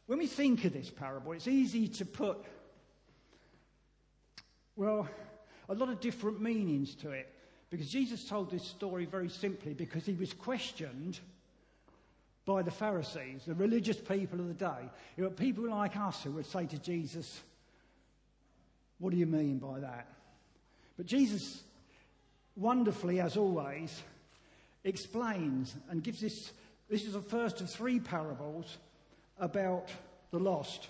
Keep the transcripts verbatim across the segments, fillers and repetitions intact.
when we think of this parable, it's easy to put, well, a lot of different meanings to it. Because Jesus told this story very simply because he was questioned by the Pharisees, the religious people of the day. It were people like us who would say to Jesus, what do you mean by that? But Jesus, wonderfully as always, explains and gives this, this is the first of three parables about the lost.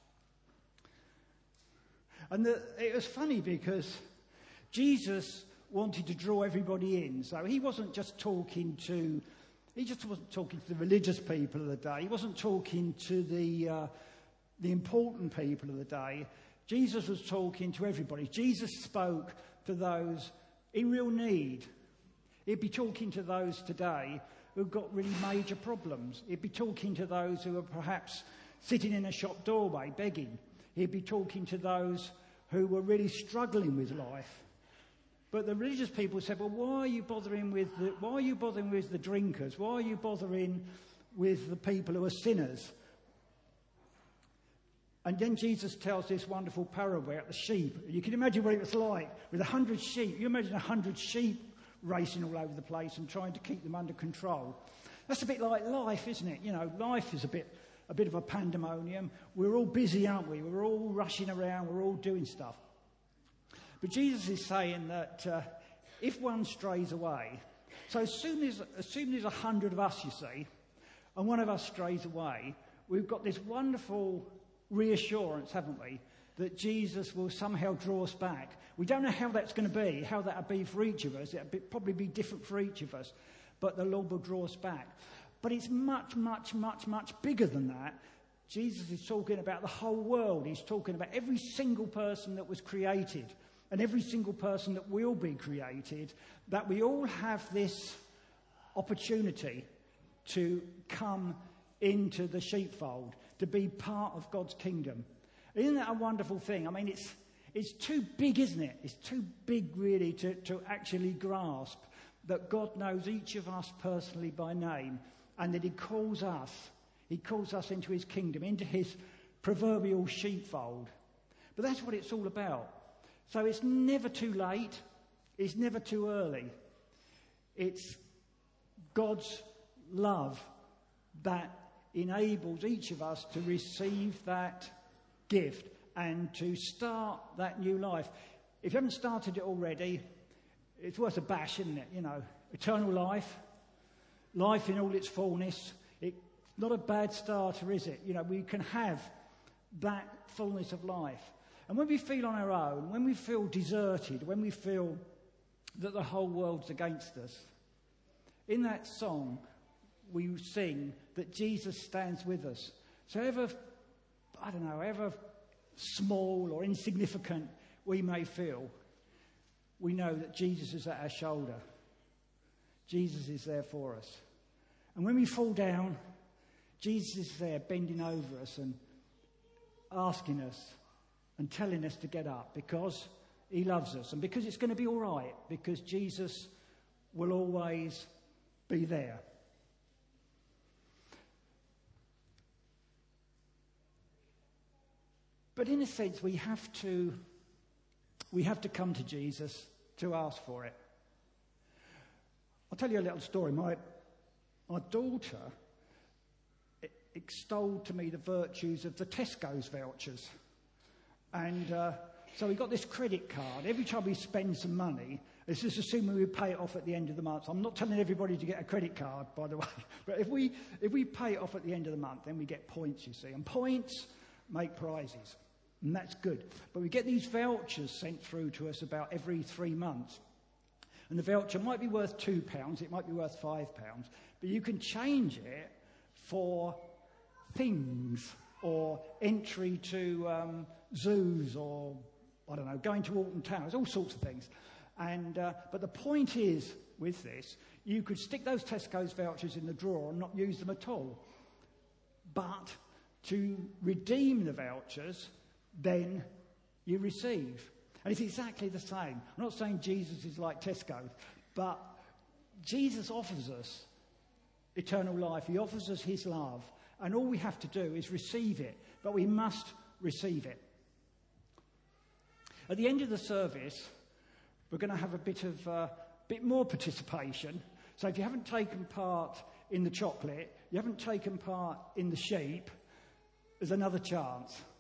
And the, it was funny because Jesus wanted to draw everybody in. So he wasn't just talking to, he just wasn't talking to the religious people of the day. He wasn't talking to the, uh, the important people of the day. Jesus was talking to everybody. Jesus spoke to those in real need. He'd be talking to those today who've got really major problems. He'd be talking to those who are perhaps sitting in a shop doorway begging. He'd be talking to those who were really struggling with life. But the religious people said, well, why are you bothering with the, why are you bothering with the drinkers? Why are you bothering with the people who are sinners? And then Jesus tells this wonderful parable about the sheep. You can imagine what it was like with a hundred sheep. You imagine a hundred sheep racing all over the place and trying to keep them under control. That's a bit like life, isn't it? You know, life is a bit, a bit of a pandemonium. We're all busy, aren't we? We're all rushing around. We're all doing stuff. But Jesus is saying that uh, if one strays away, so as soon as, as soon as a hundred of us, you see, and one of us strays away, we've got this wonderful reassurance, haven't we, that Jesus will somehow draw us back. We don't know how that's going to be, how that'll be for each of us. It'll be, probably be different for each of us, but the Lord will draw us back. But it's much, much, much, much bigger than that. Jesus is talking about the whole world. He's talking about every single person that was created and every single person that will be created, that we all have this opportunity to come into the sheepfold, to be part of God's kingdom. Isn't that a wonderful thing? I mean, it's it's too big, isn't it? It's too big, really, to, to actually grasp that God knows each of us personally by name and that he calls us, he calls us into his kingdom, into his proverbial sheepfold. But that's what it's all about. So it's never too late. It's never too early. It's God's love that enables each of us to receive that gift and to start that new life. If you haven't started it already, it's worth a bash, isn't it? You know, eternal life, life in all its fullness. It's not a bad starter, is it? You know, we can have that fullness of life. And when we feel on our own, when we feel deserted, when we feel that the whole world's against us, in that song we sing that Jesus stands with us. So ever, I don't know, ever small or insignificant we may feel, we know that Jesus is at our shoulder. Jesus is there for us. And when we fall down, Jesus is there bending over us and asking us and telling us to get up because he loves us and because it's going to be all right, because Jesus will always be there. But in a sense, we have to we have to come to Jesus to ask for it. I'll tell you a little story. My my daughter extolled to me the virtues of the Tesco's vouchers. And uh, so we got this credit card. Every time we spend some money, it's just assuming we pay it off at the end of the month. I'm not telling everybody to get a credit card, by the way. But if we if we pay it off at the end of the month, then we get points, you see. And points make prizes. And that's good. But we get these vouchers sent through to us about every three months. And the voucher might be worth two pounds. It might be worth five pounds. But you can change it for things or entry to um, zoos or, I don't know, going to Alton Towers, all sorts of things. And uh, but the point is, with this, you could stick those Tesco's vouchers in the drawer and not use them at all. But to redeem the vouchers, then you receive. And it's exactly the same. I'm not saying Jesus is like Tesco, but Jesus offers us eternal life. He offers us his love. And all we have to do is receive it, but we must receive it. At the end of the service, we're going to have a bit of uh, bit more participation. So if you haven't taken part in the chocolate, you haven't taken part in the sheep, there's another chance.